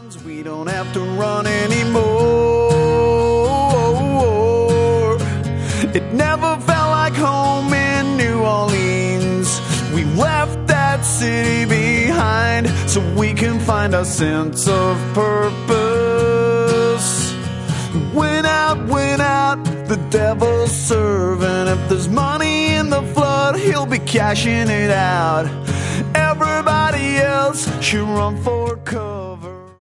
We don't have to run anymore. It never felt like home in New Orleans. We left that city behind so we can find our sense of purpose. Went out, the devil's serving. If there's money in the flood, he'll be cashing it out. Everybody else should run for cover.